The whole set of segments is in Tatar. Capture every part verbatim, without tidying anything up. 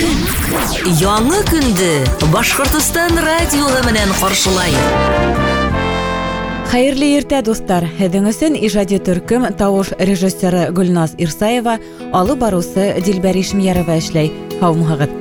көн. Яңа көнде Башкортстан радиоһы менән каршылай. Хәерле иртә, дуслар. Һеҙҙең өсөн ижади төркем тауыш режиссеры Гөлназ Ирсаева, алып барыусы Дилбәр Ишмиярова эшләй. Һаумыһығыҙ.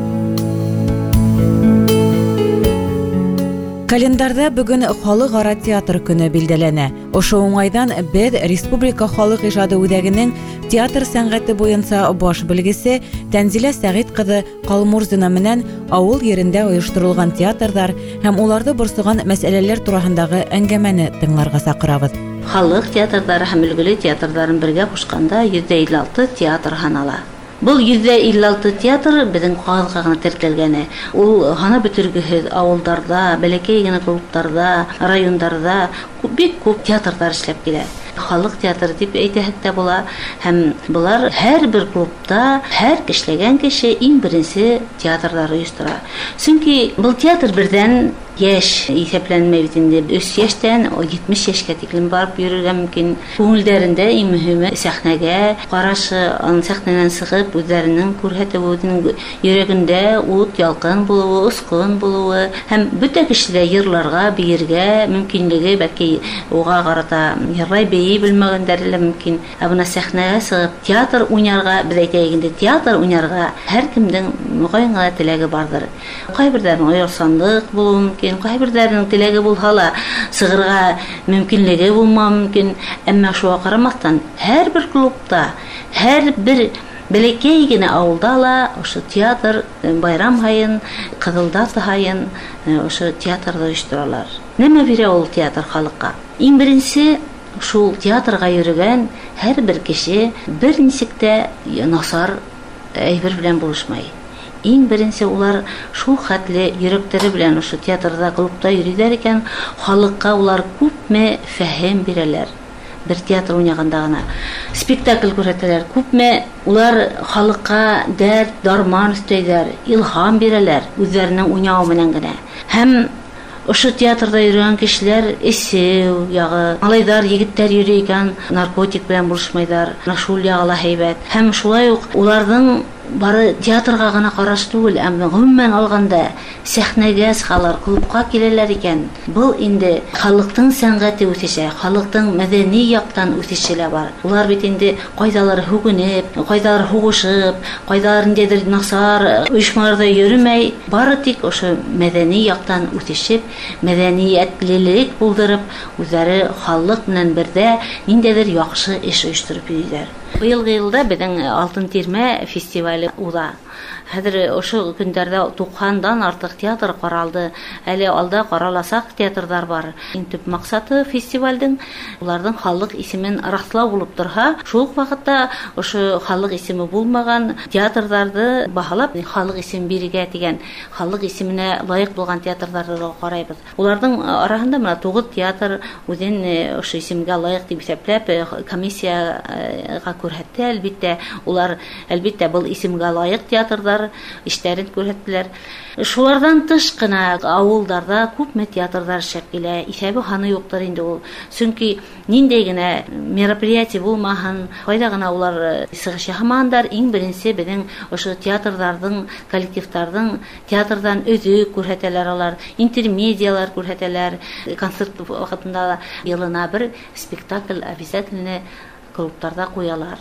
Календарда бүгін Халыҡ-ара театр көнө билдәләнә. Ошо уңайдан беҙ Республика халыҡ ижады үҙәгенең театр сәнғәте буйынса баш белгесе Тәнзилә Сәғит ҡыҙы Ҡалмурзина менән ауыл ерендә ойошторолған театрҙар һәм уларҙы борсоған мәсьәләләр тураһындағы әңгәмәне тыңларға саҡырабыҙ. Халыҡ театрҙары һәм өлгөлө театрҙарын бергә ҡушҡанда йөҙ дә илле алты театр һанала. Бұл йөҙ дә илле алты театр беҙҙең ҡағыҙға ғына теркәлгәне. Ул һаны бөтөргөһөҙ ауылдарҙа, бәләкәй генә клубтарҙа, райондарҙа бик күп театрҙар эшләп килә. Халыҡ театры дип әйтәһек тә була. Һәм былар һәр бер клубта, һәр эшләгән кеше иң беренсе театрҙар ойоштора. Сөнки был театр берҙән йәш иҫәпләнмәй бит инде. өс йәштән җитмеш йәшкә тиклем барып йөрөргә мөмкин. Күңелдәрендә иң мөһиме сәхнәгә ҡарашы, сәхнәнән сығып үҙҙәренең күрһәтеүе, үҙенең йөрәгендә ут ялҡын булыуы, осҡон булыуы һәм бөтә кешелә йырларға, бейергә мөмкинлеге, бәлки уға ҡарата йырлай бейей белмәгәндәре лә мөмкин. Ә бына сәхнәгә сығып театр уйнарға, беҙ әйтәйек инде, театр уйнарға һәр кемдең мөғәйен генә теләге барҙыр. Ҡайберҙәренең оялсанлыҡ булыуы мөмкин, ҡайберҙәренең теләге булһа ла сығырға мөмкинлеге булмауы мөмкин. Әммә шуға ҡарамаҫтан һәр бер клубта, һәр бер бәләкәй генә ауылда ла ошо театр байрам һайын, ҡыҙылдат һайын ошо театрҙы ойошторалар. Нәмә бирә ул театр халыҡҡа? Иң беренсе, шул театрға йөрөгән һәр бер кеше бер нисек тә насар әйбер белән булышмай. Иң беренсе улар шул хәтле йөрәктәре белән ошо театрда, клубта йөрөйҙәр икән, халыҡҡа улар күпме фәһем бирәләр. Бер театр уйнағанда ғына спектакль күрһәтәләр, күпме улар халыҡҡа дәрт, дарман өҫтәйҙәр, илһам бирәләр үҙҙәренең уйнауы менән генә. Һәм ошо театрда йөрөгән кешеләр эсеү яғы, малайҙар, егеттәр йөрөй икән, наркотик белән булышмайҙар, шул яғы ла һәйбәт. Һәм шулай уҡ уларҙың бары театрға ғына ҡараш түгел, әммә ғөмүмән алғанда сәхнәгә сығалар, клубҡа киләләр икән. Был инде халыҡтың сәнғәте үҫеше, халыҡтың мәҙәни яҡтан үҫеше лә бар. Улар бит инде ҡайҙалыр һүгенеп, ҡайҙалыр һуғышып, ҡайҙалыр ниндәйҙер насар ойошмаларҙа йөрөмәй, бары тик ошо мәҙәни яҡтан үҫешеп, мәҙәниәтлелек булдырып, үҙҙәре халыҡ менән берҙә ниндәйҙер яҡшы эш ойоштороп йөрөйҙәр. Быйылғы йылда беҙҙең Алтын тирмә фестивале уҙа. Хәҙер ошо көндәрҙә туҡһандан артыҡ театр ҡаралды. Әле алда ҡараласаҡ театрҙар бар. Иң төп маҡсаты фестивалдың уларҙың халыҡ исемен раҫлау булып торһа, шул уҡ ваҡытта ошо халыҡ исеме булмаған театрҙарҙы баһалап, халыҡ исем бирергә тигән, халыҡ исеменә лайыҡ булған театрҙарҙы ла ҡарайбыҙ. Уларҙың араһында мына туғыҙ театр үҙен ошо исемгә лайыҡ дип иҫәпләп комиссияға күрһәтте. Әлбиттә, улар әлбиттә был исемгә лайыҡ театрҙар эштәрен күрһәттеләр. Шуларҙан тыш ҡына ауылдарҙа күпме театрҙар эшләп килә. Иҫәбе һаны юҡтыр инде ул. Сөнки ниндәй генә мероприятие булмаһын, ҡайҙа ғына улар сығыш яһамаһындар, иң беренсе беҙҙең ошо театрҙарҙың, коллективтарҙың театрҙан өҙөк күрһәтәләр алар, интермедиалар күрһәтәләр. Концерт ваҡытында йылына бер спектакль обязательно клубтарҙа ҡуялар.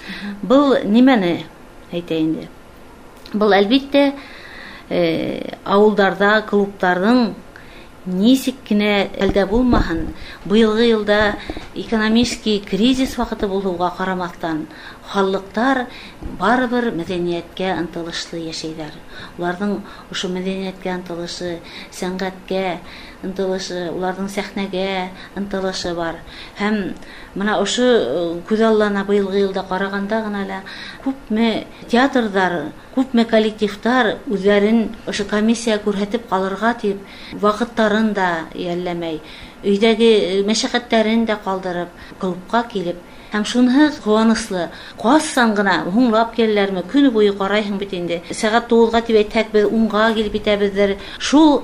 Был нимәне әйтә инде? Был әлбиттә ауылдарҙа, клубтарҙың нисек кенә әлдә булмаһын, быйылғы йылда экономический кризис ваҡыты булыуға ҡарамаҫтан, халыҡтар барыбер мәҙәниәткә ынтылышлы йәшәйҙәр. Уларҙың ошо мәҙәниәткә ынтылышы, сәнғәткә ынтылышы, уларҙың сәхнәгә ынтылышы бар. Һәм мына ошо күҙ аллана быйылғы йылда ҡарағанда ғына ла күпме театрҙар, күпме коллективтар үҙҙәрен ошо комиссия күрһәтеп ҡалырға тип ваҡыттарын да йәлләмәй, өйҙәге мәшәҡәттәрен дә ҡалдырып, клубҡа килеп, һәм шуныһы ҡыуаныслы, ҡасан ғына һуңлап киләләрме, көнө буйы ҡарайһың бит инде, сәғәт туғыҙға тип әйтһәк, беҙ унға килеп итәбеҙҙер. Шул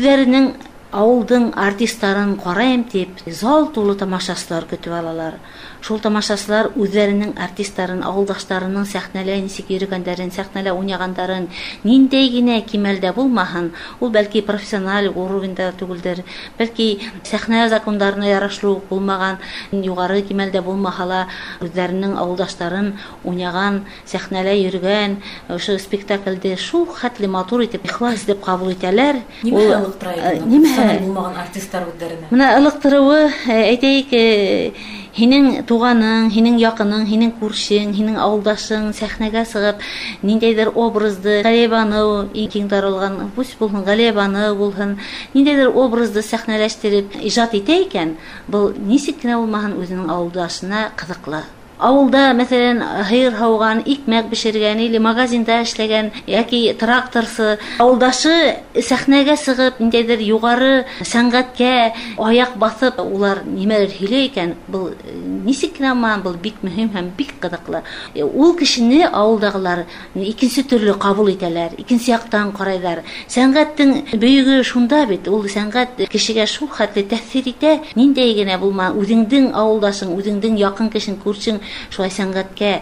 үҙҙәренең ауылдың артисттарын ҡарайым тип, зал тулы тамашасылар көтөп алалар. шул тамашачылар үзләренең артистларын, авылдашларының сәхнәлә ничек йөргәннәрен, сәхнәлә уйнагандарын, ниндәй генә кимәлдә булмаһын, ул бәлки профессиональ уровеньда түгелдер, бәлки сәхнә законнарына ярашлы булмаган, югары кимәлдә булмаһа, үзләренең авылдашларын уйнаган, сәхнәлә йөргән, ошо спектакльдә шул хәтле матур итеп, ихлас дип кабул итәләр. Нимә алыктыра нимә булмаган артистлар үзләренә? Менә алыктыруы, әйтәйек, һинең туганың, һинең якының, һинең күршең, һинең авылдашың сәхнәгә сыгып, ниндәйдер образды, Галиябаны, иң таралган, пусть булһын Галиябаны булһын, ниндәйдер образды сәхнәләштереп иҗат итә икән, бу ничек кенә булмаһын үзенең авылдашына кызыклы. Авылда, мәсәлән, һыйыр һауган, икмәк бешергән, или магазинда эшләгән, яки тракторсы, авылдашы сәхнәгә сыгып, ниндәйдер югары сәнгатькә аяк басып, улар нимәләр һөйләй икән, бу ничек кенә булмаһын, бу бик мөһим һәм бик кызыклы. Ул кешене авылдагылар икенче төрле кабул итәләр, икенче яктан карайлар. Сәнгатьнең бөеге шунда бит, ул сәнгать кешегә шул хәтле тәэсир итә, ниндәй генә булмаһын, үзеңнең авылдашың, үзеңнең якын кешең, күршең шулай сәнгатькә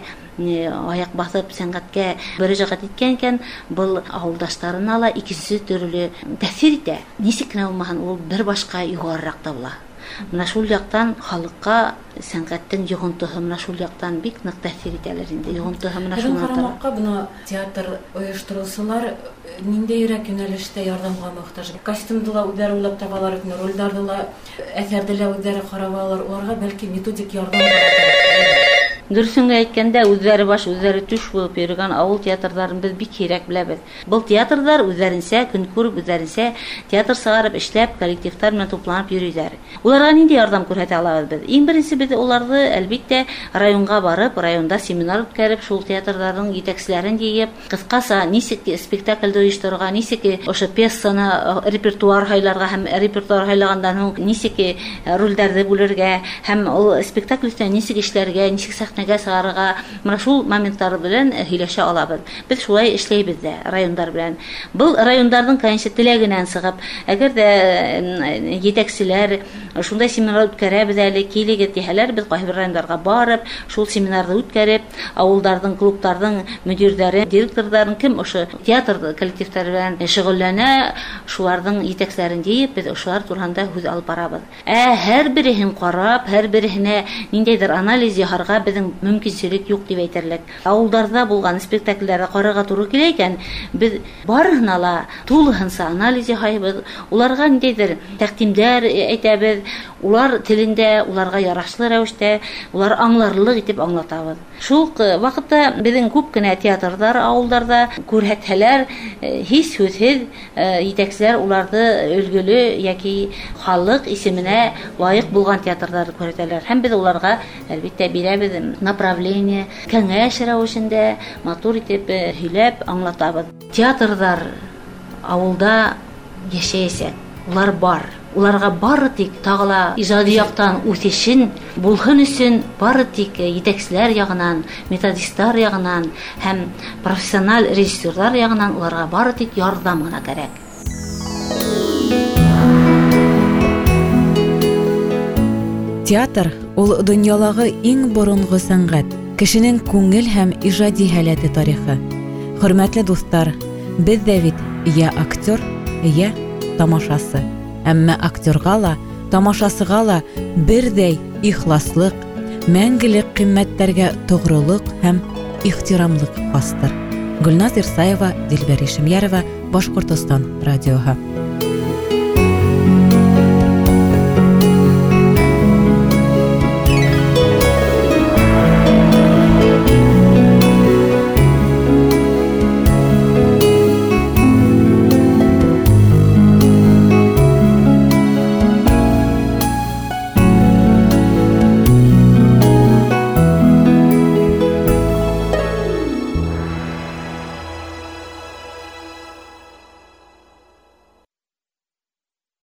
аяк басып, сәнгатькә мөрәҗәгать иткән икән, был авылдашларына ла икенче төрле тәэсир итә. Ничек кенә булмаһын, ул бер башка югарырак та була. Менә шул яктан халыкка сәнгатьнең йогынтыһы менә шул яктан бик нык тәэсир итәләр инде. Йогынтыһы менә шуннан тора. Буны театр оештыручылар ниндәйрәк юнәлештә ярдәмгә мохтаҗ? Костюмды ла үзләре уйлап табалар, рольләрне ла, әсәрдә ла үзләре карап алалар. Уларга бәлки методик ярдәм кирәк. Дөресен әйткәндә, үзләре баш, үзләре төш булып йөргән авыл театрларын без бик кирәк беләбез. Бу театрлар үзләренчә көн күреп, үзләренчә театр сыгарып эшләп, коллективтар белән тупланып йөриләр. Уларга нинди ярдәм күрсәтә алабыз без? Иң беренче без уларны әлбиттә районга барып, районда семинар үткәреп, шул театрларның җитәкчеләрен җыеп, кыскаса ничек спектакльдә оештырырга, ничек ошо пьесаны, репертуар һайларга һәм репертуар һайлагандан ничек рольләрне бүләргә һәм ул спектакльдә ничек эшләргә, ничек сәхнәгә сыгарырга, менә шул моментлар белән һөйләшә алабыз. Без шулай эшләйбез дә райондар белән. Бу районнарның канча теләгеннән сыгып, әгәр дә җитәкчеләр шундай семинар үткәрәбез әле, килегез дисәләр, без кайбер районнарга барып, шул семинарны үткәреп, авылларның, клубларның мөдирләре, директорларын, кем ошо театр коллективтары белән шөгыльләнә, шуларның җитәкчеләрен җыеп, без ошолар турында сүз алып барабыз. Ә һәр береһен карап, һәр береһенә ниндәйдер анализ яһарга безнең мөмкинчелек юк дип әйтерлек. Авылларда булган спектакльләрне карарга туры килә икән, без барыгына ла тулыһынча анализ яһайбыз, уларга ниндәйдер тәкъдимдәр әйтәбез, улар телендә, уларга ярашлы рәвештә, улар аңларлык итеп аңлатабыз. Шул вакытта безнең күп кенә театрлар авылларда күрһәтәләр, һич сүзһез җитәкчеләр уларны өлгеле яки халык исеменә лаек булган театрларны күрһәтәләр. Һәм без уларга әлбиттә бирәбез направление, кәңәш рәвешендә матур итеп һөйләп аңлатабыз. Театрдар авылда яшәячәк, улар бар. Уларга бары тик тагыла иҗади яктан үсешен булһын өчен бары тик җитәкчеләр ягыннан, методистлар ягыннан һәм профессиональ режиссерлар ягыннан уларга бары тик ярдәм гына кирәк. Театр ул дөньялагы иң борынгы сәнгать, кешенең күңел һәм иҗади һәләте тарихы. Хөрмәтле дуслар, без дә бит я актер, я тамашасы. Әмма актерга ла, тамашасыга ла бердәй ихласлык, мәңгелек кыйммәтләргә тугрылык һәм ихтирамлык хастыр. Гөлназ Ирсаева, Дилбәр Ишемярова, Башкортстан радиоһы.